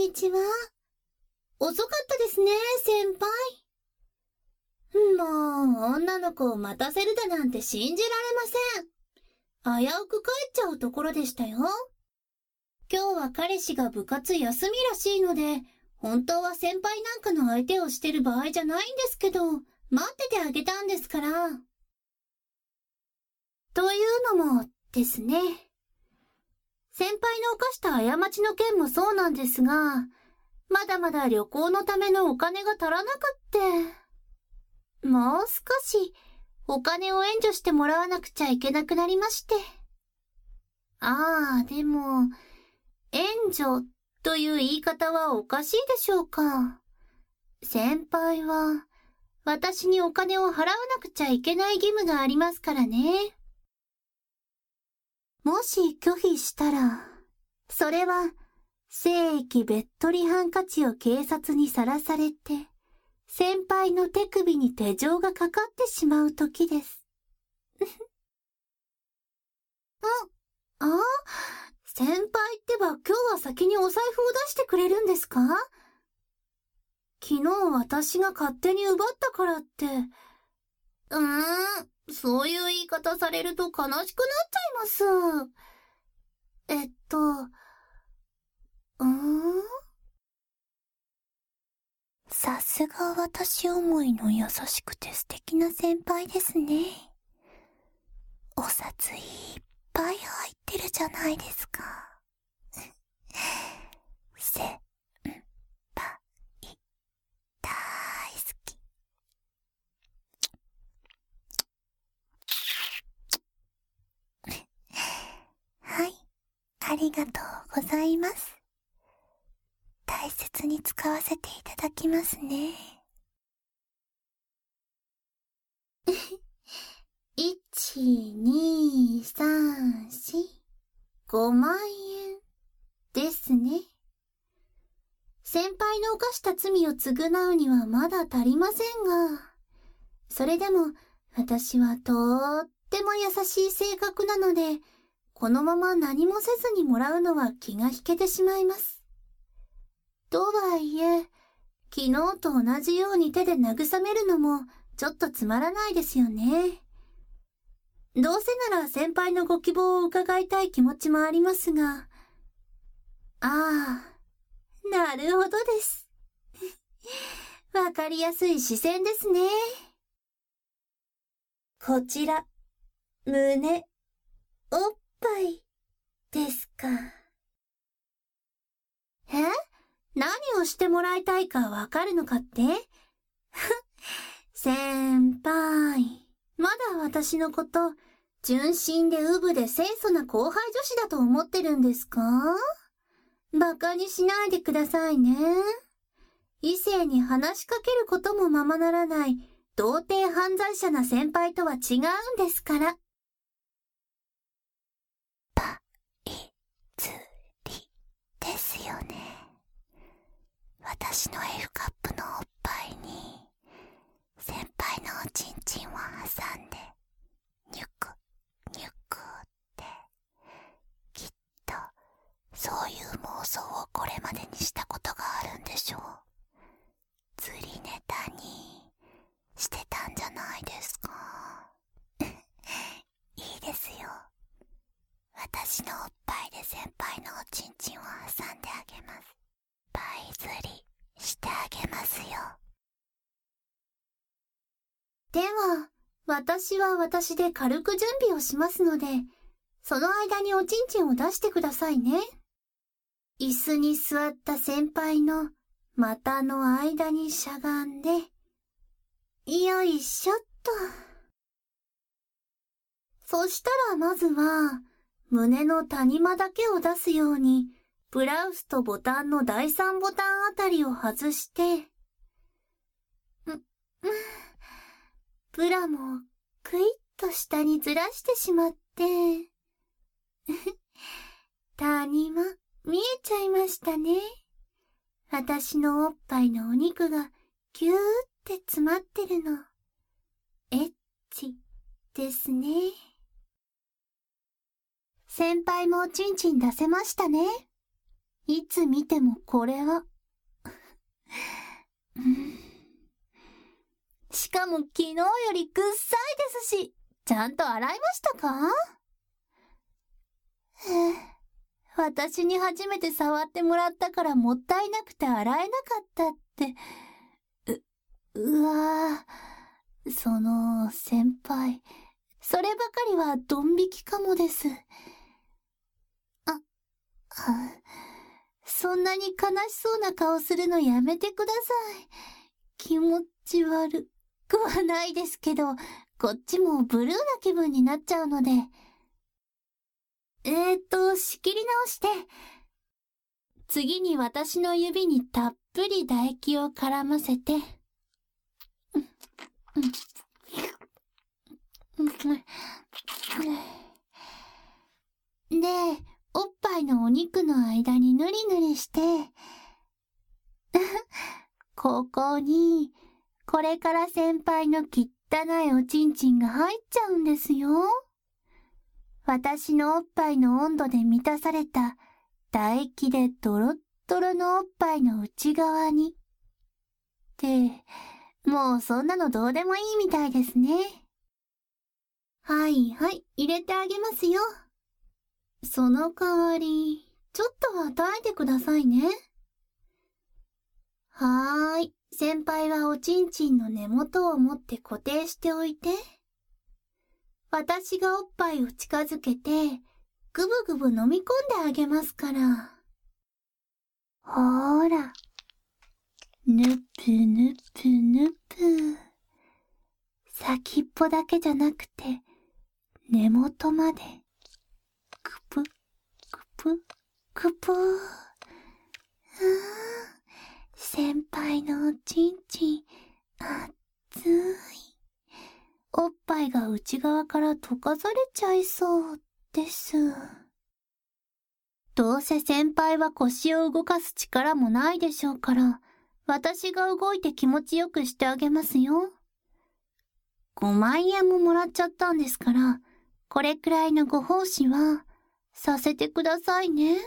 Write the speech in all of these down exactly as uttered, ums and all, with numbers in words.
にちは。遅かったですね、先輩。もう、女の子を待たせるだなんて信じられません。危うく帰っちゃうところでしたよ。今日は彼氏が部活休みらしいので、本当は先輩なんかの相手をしてる場合じゃないんですけど、待っててあげたんですから。というのもですね、先輩の犯した過ちの件もそうなんですが、まだまだ旅行のためのお金が足らなくって、もう少しお金を援助してもらわなくちゃいけなくなりまして。ああ、でも、援助という言い方はおかしいでしょうか。先輩は、私にお金を払わなくちゃいけない義務がありますからね。もし拒否したら、それは、聖域別取ハンカチを警察にさらされて、先輩の手首に手錠がかかってしまう時です。あ、あ先輩ってば今日は先にお財布を出してくれるんですか？昨日私が勝手に奪ったからって。うーん、そういう言い方されると悲しくなっちゃいます。えっと、うーん？さすが私思いの優しくて素敵な先輩ですね。お札いっぱい入ってるじゃないですか。せんぱい大好き。はい、ありがとうございます。大切に使わせていただきますね。いち、に、さん、よん、ごまんえんですね。先輩の犯した罪を償うにはまだ足りませんが、それでも私はとーっても優しい性格なので、このまま何もせずにもらうのは気が引けてしまいます。とはいえ、昨日と同じように手で慰めるのもちょっとつまらないですよね。どうせなら先輩のご希望を伺いたい気持ちもありますが、ああ、なるほどです。わかりやすい視線ですね。こちら、胸、おっぱい、ですか。え？何をしてもらいたいかわかるのかって先輩、まだ私のこと、純真でウブで清楚な後輩女子だと思ってるんですか？馬鹿にしないでくださいね。異性に話しかけることもままならない、童貞犯罪者な先輩とは違うんですから。パイズリですよね。私の F カップのおっぱいに、先輩のおちんちんを挟んで、ニュク、ニュクって、きっと、そういう妄想をこれまでにしたことがあるんでしょう。釣りネタにしてたんじゃないですか。いいですよ。私のおっぱいで先輩のおちんちんを挟んであげます。パイ釣りしてあげますよ。では、私は私で軽く準備をしますので、その間におちんちんを出してくださいね。椅子に座った先輩の股の間にしゃがんで、よいしょっと。そしたらまずは、胸の谷間だけを出すように、ブラウスとボタンのだいさんボタンあたりを外して、ん、ん、ブラもクイッと下にずらしてしまって、谷間見えちゃいましたね。私のおっぱいのお肉がぎゅーって詰まってるの。エッチですね。先輩もおちんちん出せましたね。 いつ見てもこれは。しかも昨日よりぐっさいですし、ちゃんと洗いましたか？私に初めて触ってもらったからもったいなくて洗えなかったって。う、うわぁ、その先輩、そればかりはドン引きかもです。あ、あ、そんなに悲しそうな顔するのやめてください。気持ち悪くはないですけど、こっちもブルーな気分になっちゃうので。えーと、仕切り直して。次に私の指にたっぷり唾液を絡ませて。で、おっぱいのお肉の間にぬりぬりして、ここに、これから先輩の汚いおちんちんが入っちゃうんですよ。私のおっぱいの温度で満たされた唾液でドロッドロのおっぱいの内側に。って、もうそんなのどうでもいいみたいですね。はいはい、入れてあげますよ。その代わり、ちょっとは与えてくださいね。はーい、先輩はおちんちんの根元を持って固定しておいて。私がおっぱいを近づけて、ぐぶぐぶ飲み込んであげますから。ほーら。ぬぷぬぷぬぷ。先っぽだけじゃなくて、根元まで。くぷ、くぷ、くぷ。うーん。先輩のおちんちん、熱い。おっぱいが内側から溶かされちゃいそうです。どうせ先輩は腰を動かす力もないでしょうから、私が動いて気持ちよくしてあげますよ。ごまんえんももらっちゃったんですから、これくらいのご奉仕はさせてくださいね。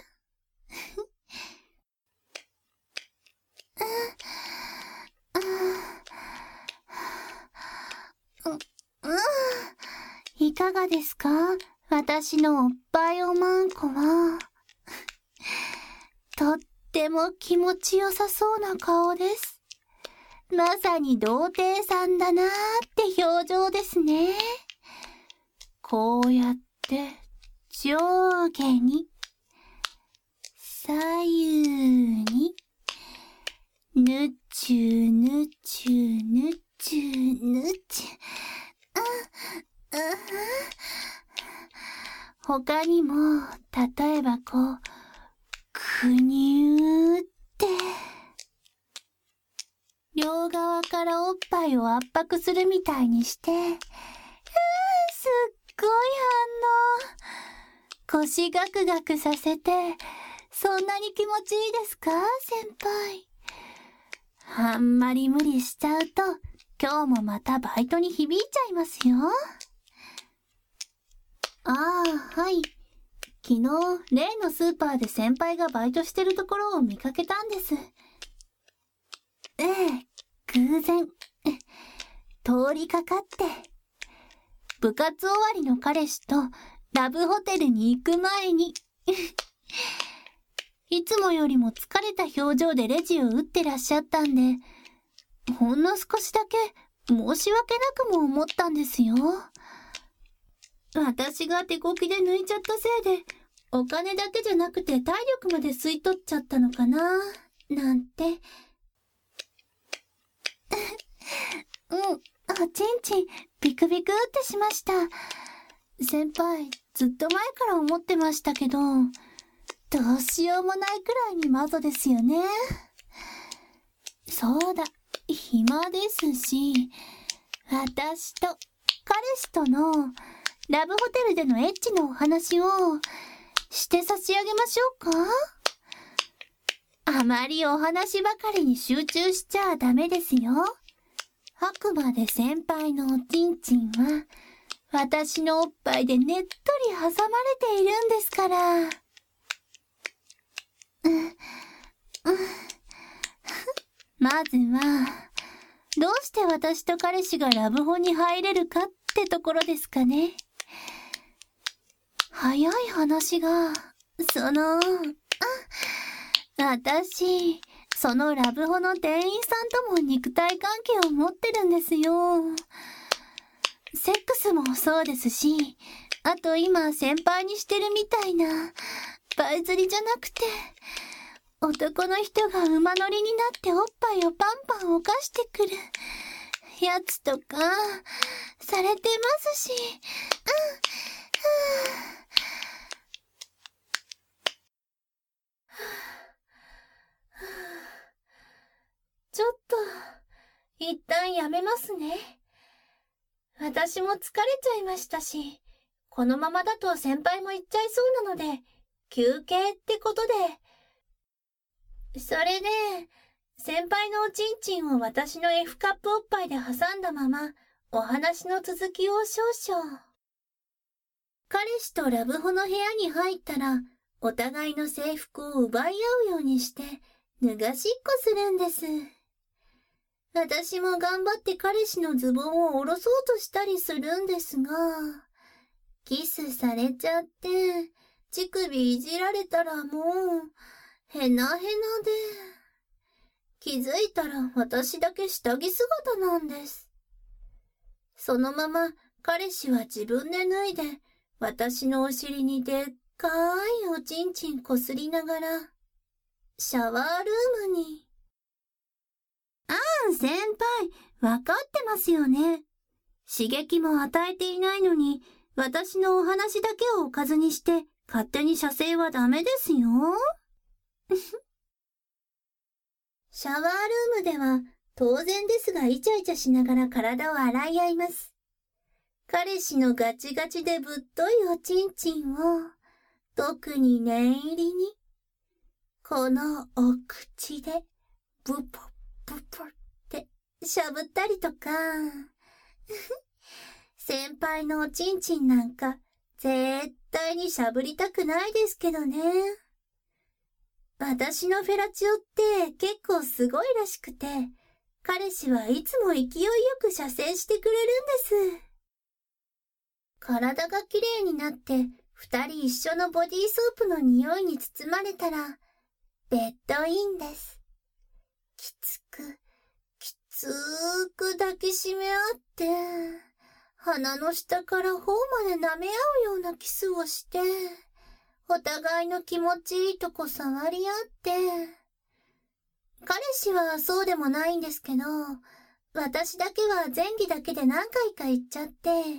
いかがですか？私のおっぱいおまんこは。とっても気持ちよさそうな顔です。まさに童貞さんだなーって表情ですね。こうやって上下に、左右に、ぬちゅぬちゅぬちゅぬちゅ。他にも、例えばこう、くにゅーって、両側からおっぱいを圧迫するみたいにして、うー、すっごい反応。腰ガクガクさせて、そんなに気持ちいいですか、先輩。あんまり無理しちゃうと、今日もまたバイトに響いちゃいますよ。ああ、はい。昨日、例のスーパーで先輩がバイトしてるところを見かけたんです。ええ、偶然、通りかかって。部活終わりの彼氏とラブホテルに行く前に、いつもよりも疲れた表情でレジを打ってらっしゃったんで、ほんの少しだけ申し訳なくも思ったんですよ。私が手こきで抜いちゃったせいで、お金だけじゃなくて体力まで吸い取っちゃったのかな、なんて。うん、おちんちん、ビクビクってしました。先輩、ずっと前から思ってましたけど、どうしようもないくらいにマゾですよね。そうだ、暇ですし、私と彼氏とのラブホテルでのエッチのお話をして差し上げましょうか？あまりお話ばかりに集中しちゃダメですよ。あくまで先輩のおちんちんは私のおっぱいでねっとり挟まれているんですから。うん、 まずは、どうして私と彼氏がラブホに入れるかってところですかね。早い話が、その、あ、私、そのラブホの店員さんとも肉体関係を持ってるんですよ。セックスもそうですし、あと今先輩にしてるみたいな、パイ釣りじゃなくて、男の人が馬乗りになっておっぱいをパンパン犯してくるやつとかされてますし、うん、ちょっと一旦やめますね。私も疲れちゃいましたし、このままだと先輩も行っちゃいそうなので休憩ってことで。それで、先輩のおちんちんを私の F カップおっぱいで挟んだまま、お話の続きを少々。彼氏とラブホの部屋に入ったら、お互いの制服を奪い合うようにして、脱がしっこするんです。私も頑張って彼氏のズボンを下ろそうとしたりするんですが、キスされちゃって、乳首いじられたらもう、へなへなで、気づいたら私だけ下着姿なんです。そのまま彼氏は自分で脱いで、私のお尻にでっかいおちんちんこすりながら、シャワールームに。あん、先輩、わかってますよね。刺激も与えていないのに、私のお話だけをおかずにして、勝手に射精はダメですよ。シャワールームでは当然ですがイチャイチャしながら体を洗い合います。彼氏のガチガチでぶっといおちんちんを特に念入りにこのお口でブポブポってしゃぶったりとか先輩のおちんちんなんか絶対にしゃぶりたくないですけどね。私のフェラチオって結構すごいらしくて、彼氏はいつも勢いよく射精してくれるんです。体がきれいになって二人一緒のボディーソープの匂いに包まれたら、ベッドインです。きつく、きつーく抱きしめ合って、鼻の下から頬まで舐め合うようなキスをして、お互いの気持ちいいとこ触り合って、彼氏はそうでもないんですけど、私だけは前戯だけで何回か行っちゃって、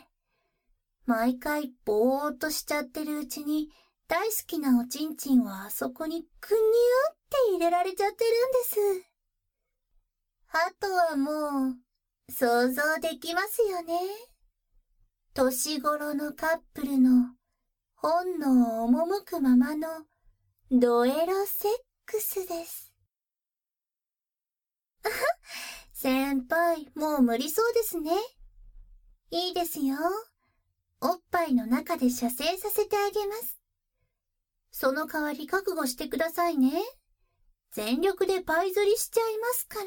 毎回ぼーっとしちゃってるうちに大好きなおちんちんをあそこにくにゅーって入れられちゃってるんです。あとはもう想像できますよね。年頃のカップルの本能赴くままのドエロセックスです。あは、先輩、もう無理そうですね。いいですよ。おっぱいの中で射精させてあげます。その代わり覚悟してくださいね。全力でパイ釣りしちゃいますから。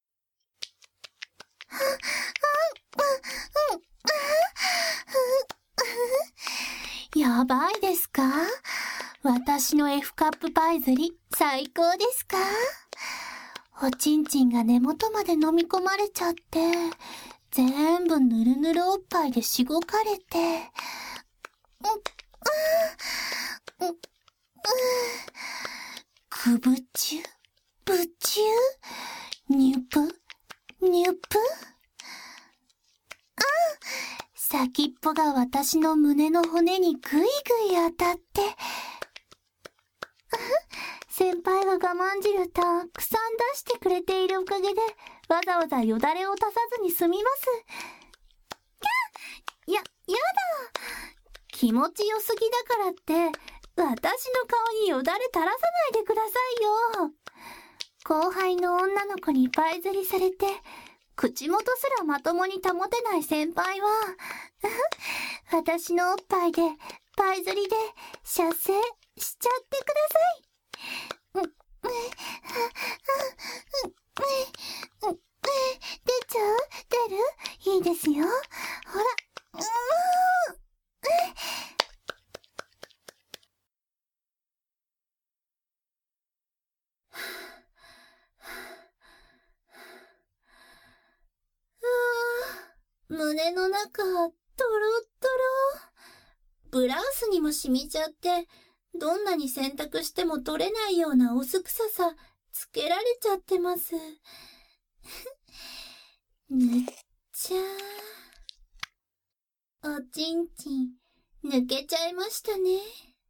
やばいですか？私の F カップパイ釣り最高ですか？おちんちんが根元まで飲み込まれちゃって、全部ぬるぬるおっぱいでしごかれて、くぶちゅ、ぶちゅ、にゅぷ、にゅぷ。あ、先っぽが私の胸の骨にぐいぐい当たって、先輩が我慢汁たくさん出してくれているおかげで、わざわざよだれを足さずに済みます。キャッ！や、やだ！気持ちよすぎだからって、私の顔によだれ垂らさないでくださいよ。後輩の女の子にパイ釣りされて、口元すらまともに保てない先輩は、私のおっぱいで、パイ釣りで、射精しちゃってください。 胸の中、トロットロ。ブラウスにも染みちゃって、どんなに洗濯しても取れないようなおすくささ、つけられちゃってます。ぬっちゃー。おちんちん、抜けちゃいましたね。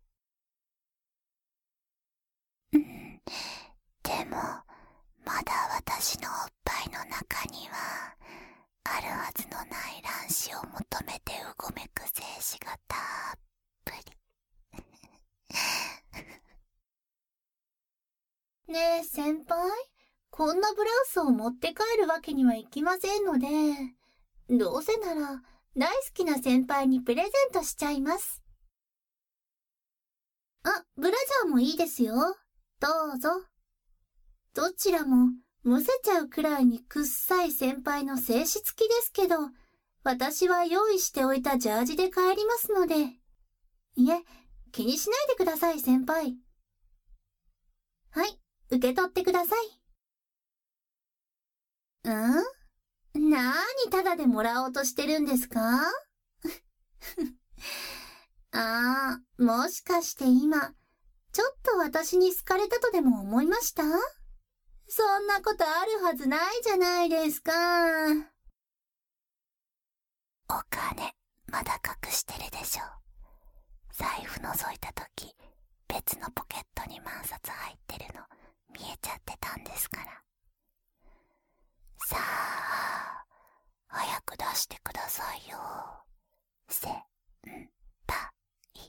うん。でも、まだ私のおっぱいの中には、あるはずのない卵子を求めてうごめく精子がたっぷり。 ねえ先輩、こんなブラウスを持って帰るわけにはいきませんので、どうせなら大好きな先輩にプレゼントしちゃいます。あ、ブラジャーもいいですよ。どうぞ。どちらもむせちゃうくらいにくっさい先輩の精子付きですけど、私は用意しておいたジャージで帰りますので。いえ、気にしないでください先輩。はい、受け取ってください。ん？なーにタダでもらおうとしてるんですか？あー、もしかして今、ちょっと私に好かれたとでも思いました？そんなことあるはずないじゃないですか。 お金、まだ隠してるでしょ。財布覗いたとき、別のポケットに万札入ってるの見えちゃってたんですから。さあ、早く出してくださいよ。せんぱい。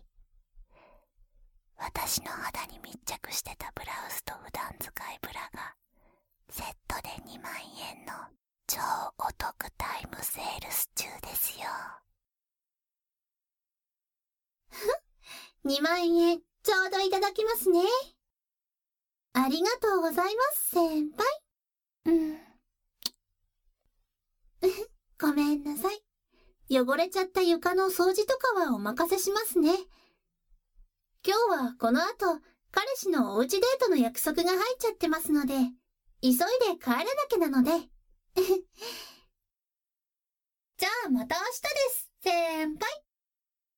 私の肌に密着してたブラウスと普段使いブラがセットでにまんえんの超お得タイムセールス中ですよ。 にまんえんちょうどいただきますね。ありがとうございます先輩。 うん。 ごめんなさい。汚れちゃった床の掃除とかはお任せしますね。今日はこの後、彼氏のおうちデートの約束が入っちゃってますので、急いで帰らなきゃなので。じゃあまた明日です、先輩。